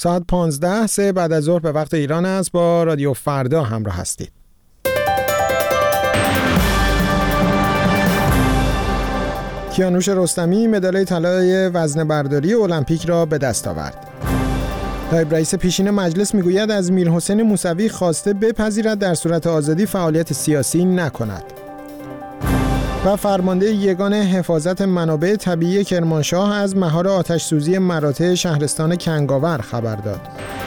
ساعت 15 بعد از ظهر به وقت ایران است. با رادیو فردا همراه هستید. کیانوش رستمی مدال طلای وزنه برداری المپیک را به دست آورد. نایب رئیس پیشین مجلس میگوید از میرحسین موسوی خواسته بپذیرد در صورت آزادی فعالیت سیاسی نکند. و فرمانده یگان حفاظت منابع طبیعی کرمانشاه از مهار آتش سوزی مراتع شهرستان کنگاور خبر داد.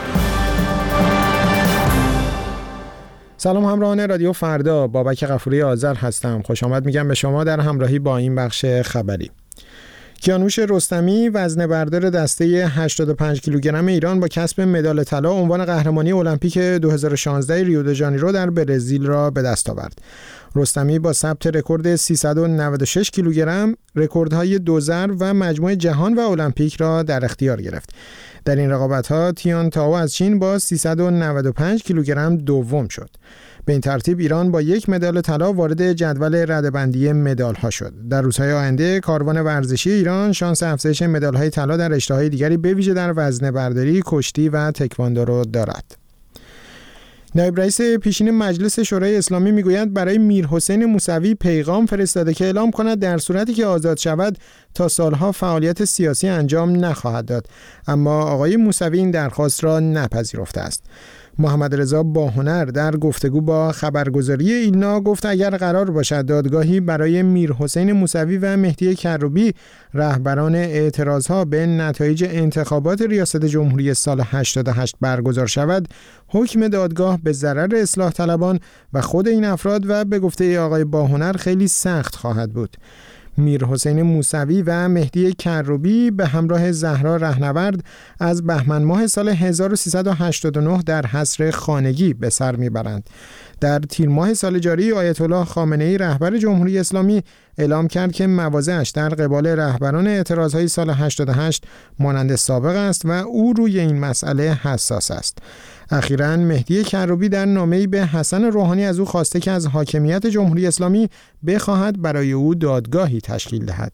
سلام همراهان رادیو فردا، بابک غفوری آذر هستم. خوش آمد میگم به شما در همراهی با این بخش خبری. کیانوش رستمی وزنه بردار دسته 85 کیلوگرم ایران با کسب مدال طلا عنوان قهرمانی المپیک 2016 ریو د ژانیرو در برزیل را به دست آورد. رستمی با ثبت رکورد 396 کیلوگرم رکوردهای دوزر و مجموع جهان و المپیک را در اختیار گرفت. در این رقابت‌ها تیان تائو از چین با 395 کیلوگرم دوم شد. به این ترتیب ایران با یک مدال طلا وارد جدول رده‌بندی مدال‌ها شد. در روزهای آینده کاروان ورزشی ایران شانس افزایش مدال‌های طلا در رشته‌های دیگری به ویژه در وزنه‌برداری، کشتی و تکواندو را دارد. نایب رئیس پیشین مجلس شورای اسلامی میگوید برای میرحسین موسوی پیغام فرستاده که اعلام کند در صورتی که آزاد شود تا سالها فعالیت سیاسی انجام نخواهد داد، اما آقای موسوی این درخواست را نپذیرفته است. محمد رضا باهنر در گفتگو با خبرگزاری ایلنا گفت اگر قرار باشد دادگاهی برای میرحسین موسوی و مهدی کروبی رهبران اعتراضها به نتایج انتخابات ریاست جمهوری سال 88 برگزار شود، حکم دادگاه به ضرر اصلاح طلبان و خود این افراد و به گفته آقای باهنر خیلی سخت خواهد بود. میرحسین موسوی و مهدی کروبی به همراه زهرا رهنورد از بهمن ماه سال 1389 در حصر خانگی به سر میبرند. در تیر ماه سال جاری آیت الله خامنه‌ای رهبر جمهوری اسلامی اعلام کرد که مواضعش در قبال رهبران اعتراضهای سال 88 مانند سابق است و او روی این مسئله حساس است. اخیراً مهدی کروبی در نامه‌ای به حسن روحانی از او خواسته که از حاکمیت جمهوری اسلامی بخواهد برای او دادگاهی تشکیل دهد.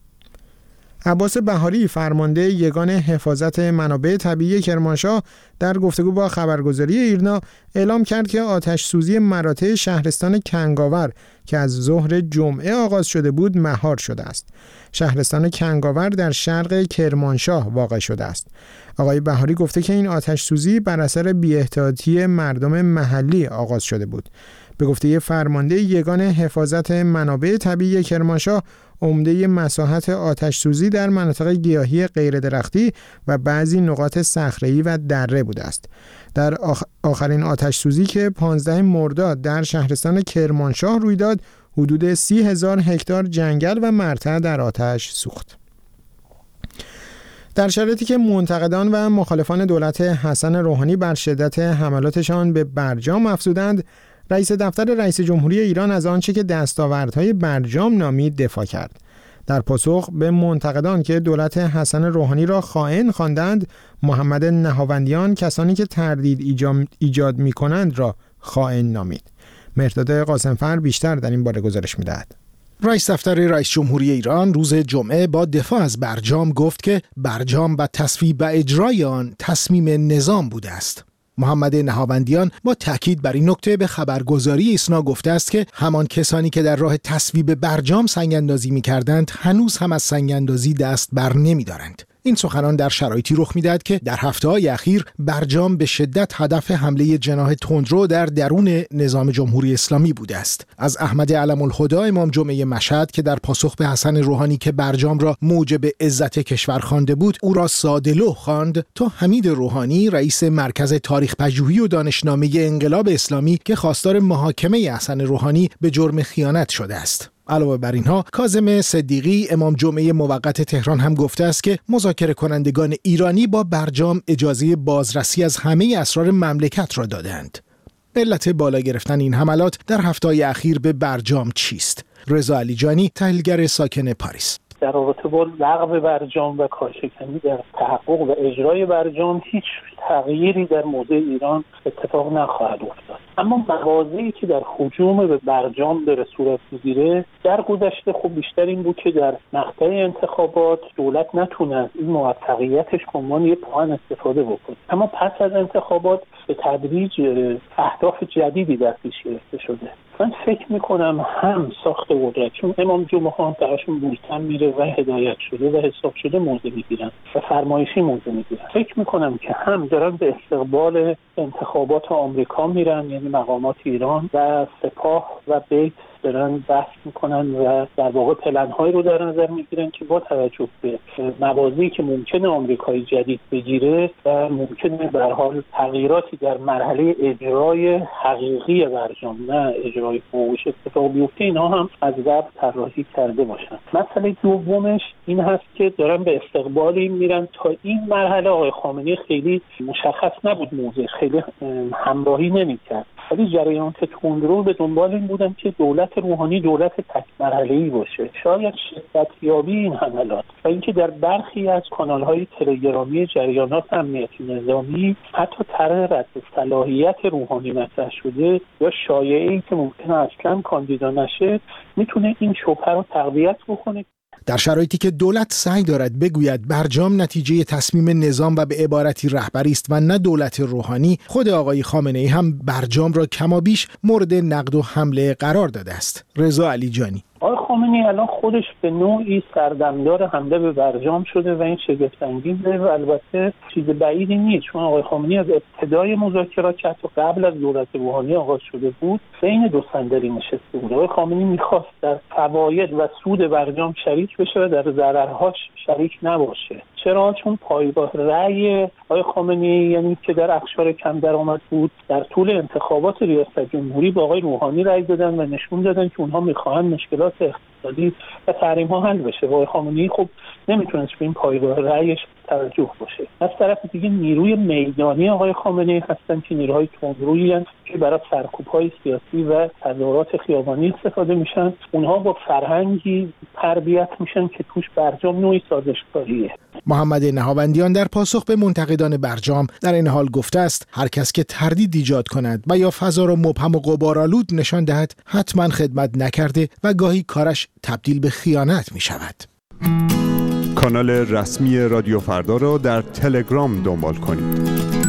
عباس بهاری فرمانده یگان حفاظت منابع طبیعی کرمانشاه در گفتگو با خبرگزاری ایرنا اعلام کرد که آتش سوزی مراتع شهرستان کنگاور که از ظهر جمعه آغاز شده بود مهار شده است. شهرستان کنگاور در شرق کرمانشاه واقع شده است. آقای بهاری گفته که این آتش سوزی بر اثر بی‌احتیاطی مردم محلی آغاز شده بود. به گفته فرمانده یگان حفاظت منابع طبیعی کرمانشاه، عمده مساحت آتش سوزی در مناطق گیاهی غیر درختی و بعضی نقاط صخره‌ای و دره بوده است. در آخرین آتش سوزی که 15 مرداد در شهرستان کرمانشاه روی داد، حدود 30,000 هکتار جنگل و مرتع در آتش سوخت. در شرایطی که منتقدان و مخالفان دولت حسن روحانی بر شدت حملاتشان به برجام افزودند، رئیس دفتر رئیس جمهوری ایران از آنچه که دستاوردهای برجام نامید دفاع کرد. در پاسخ به منتقدان که دولت حسن روحانی را خائن خواندند، محمد نهاوندیان کسانی که تردید ایجاد می‌کنند را خائن نامید. مهرداد قاسمفر بیشتر در این باره گزارش می‌دهد. رئیس دفتر رئیس جمهوری ایران روز جمعه با دفاع از برجام گفت که برجام و تصویب و اجرای آن تصمیم نظام بوده است. محمد نهاوندیان با تاکید بر این نکته به خبرگزاری ایسنا گفته است که همان کسانی که در راه تصویب برجام سنگ‌اندازی می‌کردند هنوز هم از سنگ‌اندازی دست بر نمی‌دارند. این سخنان در شرایطی رخ می‌دهد که در هفته‌های اخیر برجام به شدت هدف حمله جناح تندرو در درون نظام جمهوری اسلامی بوده است. از احمد علم الهدی امام جمعه مشهد که در پاسخ به حسن روحانی که برجام را موجب عزت کشور خوانده بود او را ساده‌لوح خواند، تا حمید روحانی رئیس مرکز تاریخ پژوهی و دانشنامه انقلاب اسلامی که خواستار محاکمه حسن روحانی به جرم خیانت شده است. علاوه بر اینها کاظم صدیقی امام جمعه موقت تهران هم گفته است که مذاکره کنندگان ایرانی با برجام اجازه بازرسی از همه اسرار مملکت را دادند. علت بالا گرفتن این حملات در هفته‌های اخیر به برجام چیست؟ رضا علیجانی، تحلیلگر ساکن پاریس: در رابطه با لغو برجام و کارشکنی در تحقق و اجرای برجام هیچ تغییری در موضع ایران اتفاق نخواهد افتاد. اما مواضعی که در هجوم به برجام داره صورت میگیره، در گذشته خب بیشتر این بود که در مقطع انتخابات دولت نتونه از این موفقیتش به عنوان یک پوان استفاده بکنه، اما پس از انتخابات به تدریج اهداف جدیدی در پیش گرفته شده. من فکر میکنم هم ساخت قدرت، چون امام جمعه ها درشون بولتن میره و هدایت شده و حساب شده موضع میگیرن و فرمایشی موضع میگیرن، فکر میکنم که هم دارن به استقبال انتخابات آمریکا میرن، یعنی مقامات ایران و سپاه و بیت دارن بحث میکنن و در واقع پلن‌هایی رو در نظر میگیرن که با توجه به مواضعی که ممکنه آمریکایی جدید بگیره و ممکنه به هر حال تغییراتی در مرحله اجرای حقیقی برجام نه اجرای فوقش اتفاق بیفته، اینا هم از قبل طراحی کرده باشن. مسئله دومش این هست که دارن به استقبالی میرن. تا این مرحله آقای خامنه‌ای خیلی مشخص نبود، موضوع خیلی همراهی نمی‌کرد، ولی جریانات تندرو به دنبال این بودن که دولت روحانی دولت تک مرحله‌ای باشه. شاید شدتیابی این حملات و اینکه در برخی از کانال‌های تلگرامی جریانات امنیتی نظامی حتی طرح رد صلاحیت روحانی مطرح شده یا شایعه‌ای که ممکنه اصلاً کاندیدا نشه میتونه این شبهه رو تقویت بکنه. در شرایطی که دولت سعی دارد بگوید برجام نتیجه تصمیم نظام و به عبارتی رهبری است و نه دولت روحانی، خود آقای خامنه‌ای هم برجام را کمابیش مورد نقد و حمله قرار داده است. رضا علیجانی: آقای خامنه‌ای الان خودش به نوعی سردمدار حمله به برجام شده و این شگفت‌انگیزه و البته چیز بعیدی نیست، چون آقای خامنه‌ای از ابتدای مذاکرات که حتی قبل از دولت روحانی آغاز شده بود بین دو صندلی نشسته بود. آقای خامنه‌ای می‌خواست در فواید و سود برجام شریک بشه و در ضررهاش شریک نباشه. چرا؟ چون پایگاه رأی آقای خامنه‌ای، یعنی که در اقشار کم درآمد بود، در طول انتخابات ریاست جمهوری با آقای روحانی رأی دادن و نشون دادن که اونها می‌خواهند مشکلات اقتصادی و تحریم‌ها حل بشه. آقای خامنه‌ای خب نمیتونست به این پایگاه رأیش توجه باشه. از طرف دیگه نیروی میدانی آقای خامنه‌ای هستن که نیروهای تندرویی هستند که برای سرکوب‌های سیاسی و تظاهرات خیابانی استفاده میشن. اونها با فرهنگی تربیت میشن که توش برجام نوعی سازشکاریه. محمد نهاوندیان در پاسخ به منتقدان برجام در این حال گفته است هر کس که تردید ایجاد کند و یا فضا را مبهم و غبارآلود نشان دهد حتما خدمت نکرده و گاهی کارش تبدیل به خیانت می شود. کانال رسمی رادیو فردا را در تلگرام دنبال کنید.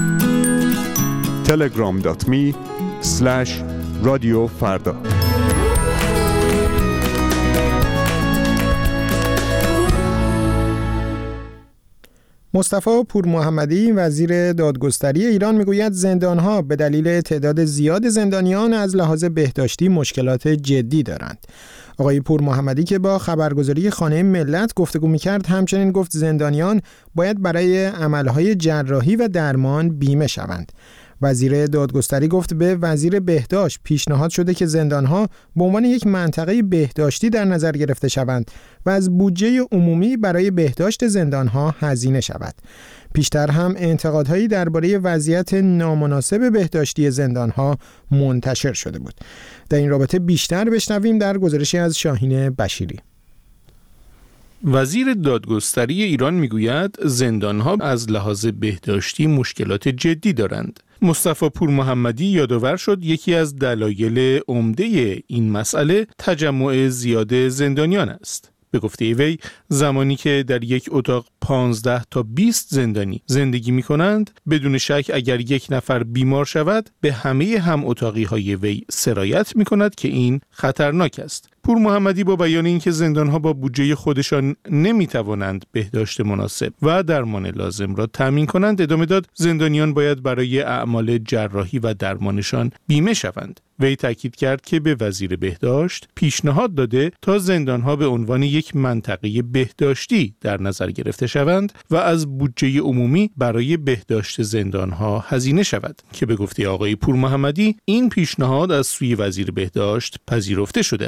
telegram.me/رادیوفردا. مصطفی پور محمدی وزیر دادگستری ایران میگوید زندانها به دلیل تعداد زیاد زندانیان از لحاظ بهداشتی مشکلات جدی دارند. آقای پور محمدی که با خبرگزاری خانه ملت گفتگو میکرد همچنین گفت زندانیان باید برای عملهای جراحی و درمان بیمه شوند. وزیر دادگستری گفت به وزیر بهداشت پیشنهاد شده که زندانها به عنوان یک منطقه بهداشتی در نظر گرفته شوند و از بودجه عمومی برای بهداشت زندانها هزینه شود. پیشتر هم انتقادهایی درباره وضعیت نامناسب بهداشتی زندانها منتشر شده بود. در این رابطه بیشتر بشنویم در گزارشی از شاهین بشیری. وزیر دادگستری ایران میگوید زندانها از لحاظ بهداشتی مشکلات جدی دارند. مصطفی پور محمدی یادآور شد یکی از دلایل عمده این مسئله تجمع زیاد زندانیان است. به گفته وی زمانی که در یک اتاق 15 تا 20 زندانی زندگی می کنند بدون شک اگر یک نفر بیمار شود به همه هم اتاقی های وی سرایت می کند که این خطرناک است. پور محمدی با بیان اینکه زندانها با بودجه خودشان نمی توانند بهداشت مناسب و درمان لازم را تامین کنند ادامه داد زندانیان باید برای اعمال جراحی و درمانشان بیمه شوند. وی تاکید کرد که به وزیر بهداشت پیشنهاد داده تا زندانها به عنوان یک منطقه بهداشتی در نظر گرفته شوند و از بودجه عمومی برای بهداشت زندانها هزینه شود که به گفته آقای پور محمدی این پیشنهاد از سوی وزیر بهداشت پذیرفته شده است.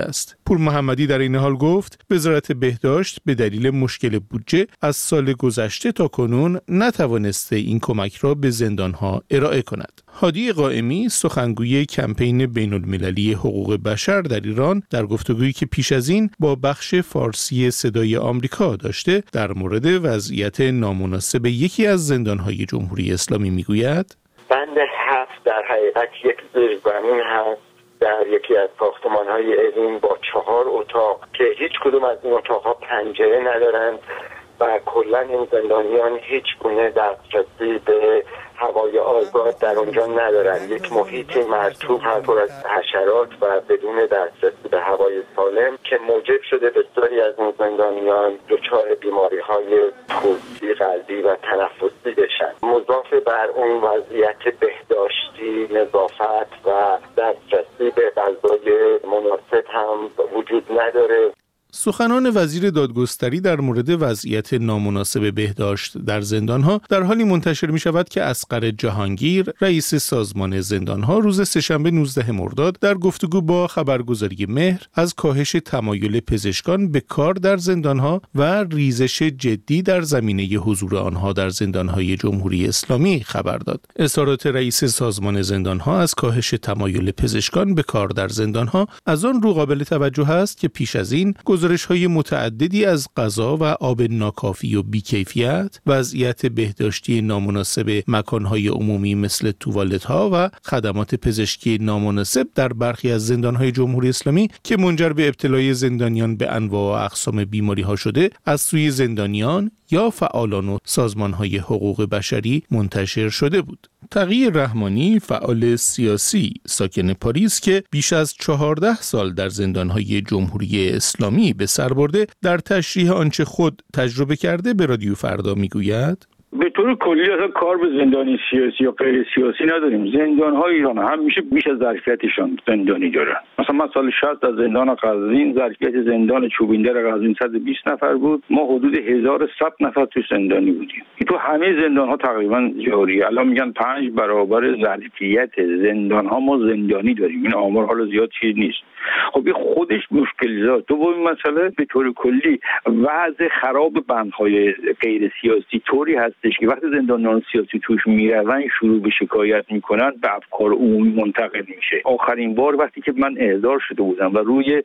پور محمدی در این حال گفت وزارت بهداشت به دلیل مشکل بودجه از سال گذشته تا کنون نتوانسته این کمک را به زندانها ارائه کند. هادی قائمی سخنگوی کمپین بین‌المللی حقوق بشر در ایران در گفتگویی که پیش از این با بخش فارسی صدای آمریکا داشته در مورد وضعیت نامناسب یکی از زندانهای جمهوری اسلامی میگوید بند 7 در حقیقت یک زیرزمین هست در یکی از ساختمان‌های اوین با 4 اتاق که هیچ کدوم از این اتاق‌ها پنجره ندارند و کلا این زندانیان هیچ گونه دسترسی به هوای آزاد در اونجا ندارند. یک محیط مرطوب پر از حشرات و بدون دسترسی به هوای سالم که موجب شده بسیاری از این زندانیان دچار بیماری‌های پوستی، قلبی و تنفسی بشن. مضاف بر اون وضعیت بهداشتی، نظافت و دسترسی به غذای مناسب هم وجود نداره. سخنان وزیر دادگستری در مورد وضعیت نامناسب بهداشت در زندانها در حالی منتشر می شود که اصغر جهانگیر رئیس سازمان زندانها روز سه‌شنبه 19 مرداد در گفتگو با خبرگزاری مهر از کاهش تمایل پزشکان به کار در زندانها و ریزش جدی در زمینه حضور آنها در زندانهای جمهوری اسلامی خبر داد. اظهارات رئیس سازمان زندانها از کاهش تمایل پزشکان به کار در زندانها از آن رو قابل توجه است که پیش از این گزارش‌های متعددی از غذا و آب ناکافی و بی‌کیفیت، وضعیت بهداشتی نامناسب مکان‌های عمومی مثل توالت‌ها و خدمات پزشکی نامناسب در برخی از زندان‌های جمهوری اسلامی که منجر به ابتلای زندانیان به انواع و اقسام بیماری‌ها شده، از سوی زندانیان یا فعالان و سازمان‌های حقوق بشری منتشر شده بود. تقی رحمانی فعال سیاسی ساکن پاریس که بیش از 14 سال در زندان‌های جمهوری اسلامی به سر برده، در تشریح آنچه خود تجربه کرده به رادیو فردا میگوید: به طور کلی اصلا کار به زندانی سیاسی یا غیر سیاسی نداریم. زندان‌های ایران همیشه بیش از ظرفیتشان زندانی دارن. مثلا من سال 60 از زندان قزوین ظرفیت زندان چوبیندر قزوین 120 نفر بود، ما حدود 1100 نفر تو زندانی بودیم. این تو همه زندان‌ها تقریبا جاریه. الان میگن 5 برابر ظرفیت زندان‌ها ما زندانی داریم. این آمار حالا زیاد چیز نیست. خب این خودش مشکل زاد. تو با این مسئله به طور کلی وضع خراب بندهای غیر سیاسی طوری هستش که وقتی زندانیان سیاسی توش میرون شروع به شکایت میکنن به افکار عمومی منتقل میشه. آخرین بار وقتی که من احضار شده بودم و روی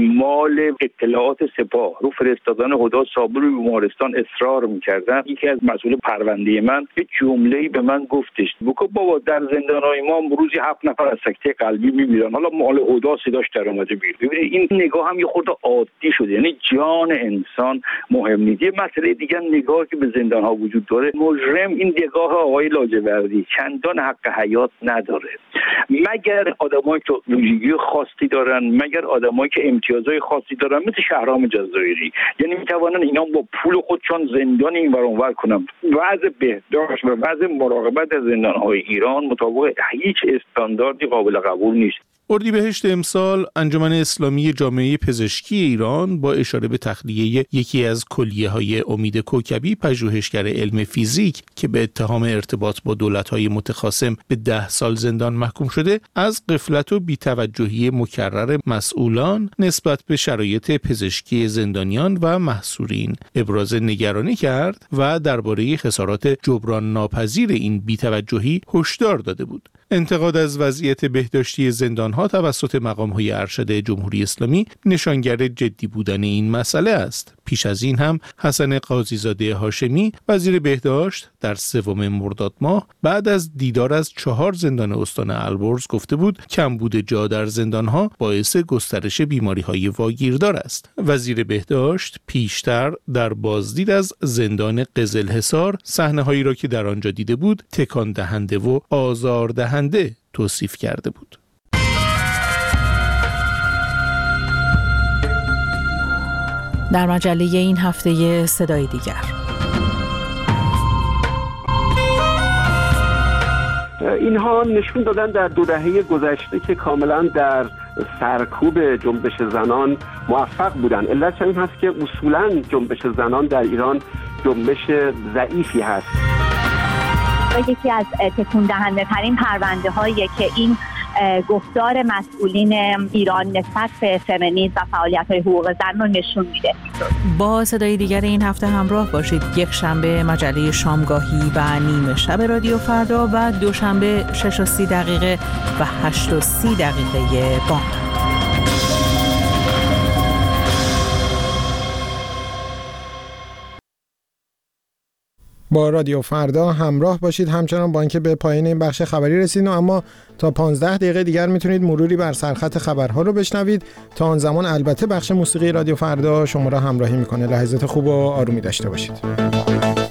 اهمال اطلاعات سپاه رو فرستادن هدی صابر رو بیمارستان اصرار میکردن، یکی از مسئول پرونده من یه جمله‌ای به من گفتش: بگو بابا در زندان‌های ما روزی 7 نفر از سکته قلبی میمیرن، حالا مال هدی صداش در اومده بیاد. ببینید این نگاه هم یه خورده عادی شده، یعنی جان انسان مهم نیست. یه مسئله دیگه نگاهی که به زندان‌ها وجود داره، مجرم این نگاه آقای لاجوردی چندان حق حیات نداره، مگر آدمایی که ویژگی خاصی دارن، مگر آدمایی که امتیازهای خاصی دارن مثل شهرام جزایری، یعنی میتوانن اینا با پول خودشون زندان این ور اونور کنن. وضع بهداشت و وضع مراقبت از زندان‌های ایران مطابق هیچ استانداردی قابل قبول نیست. اردیبهشت امسال انجمن اسلامی جامعه پزشکی ایران با اشاره به تخلیه یکی از کلیه‌های امید کوکبی، پژوهشگر علم فیزیک که به اتهام ارتباط با دولت‌های متخاصم به 10 سال زندان محکوم شده، از غفلت و بی‌توجهی مکرر مسئولان نسبت به شرایط پزشکی زندانیان و محصورین ابراز نگرانی کرد و درباره خسارات جبران ناپذیر این بی‌توجهی هشدار داده بود. انتقاد از وضعیت بهداشتی زندان‌ها توسط مقام‌های ارشد جمهوری اسلامی نشانگر جدی بودن این مسئله است. پیش از این هم حسن قاضیزاده هاشمی وزیر بهداشت در 3 مرداد ماه بعد از دیدار از 4 زندان استان البرز گفته بود کمبود جا در زندان‌ها باعث گسترش بیماری‌های واگیردار است. وزیر بهداشت پیشتر در بازدید از زندان قزلحصار صحنه‌هایی را که در آنجا دیده بود تکان دهنده و آزاردهنده توصیف کرده بود. در مجله این هفته صدای دیگر: اینها نشون دادن در 2 دهه گذشته که کاملا در سرکوب جنبش زنان موفق بودن. علتش این هست که اصولا جنبش زنان در ایران جنبش ضعیفی هست. یکی از تکون دهنده ترین پرونده هایی که این گفتار مسئولین ایران نسبت به فمینیسم و فعالیت‌های حقوق زن رو نشون میده. با صدای دیگر این هفته همراه باشید. یک شنبه مجله شامگاهی و نیمه شب رادیو فردا و دوشنبه 6:30 و 8:30 بامداد. با رادیو فردا همراه باشید، همچنان با اینکه به پایان این بخش خبری رسیدیم، اما تا 15 دقیقه دیگر میتونید مروری بر سرخط خبرها رو بشنوید. تا آن زمان البته بخش موسیقی رادیو فردا شما را همراهی میکنه. لحظات خوب و آرومی داشته باشید.